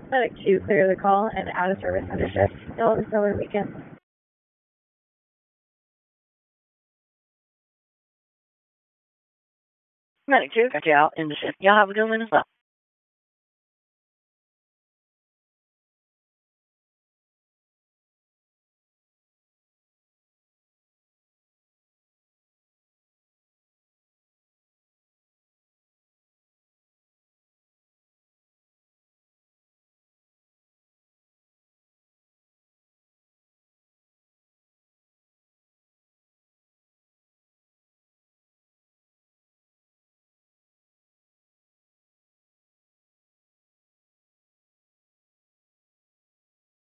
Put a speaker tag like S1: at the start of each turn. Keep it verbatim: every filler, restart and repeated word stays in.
S1: Medic two, clear the call and out of service under shift. Still in solar weekend.
S2: Medic two, got you out in the shift. Y'all have a good one as well.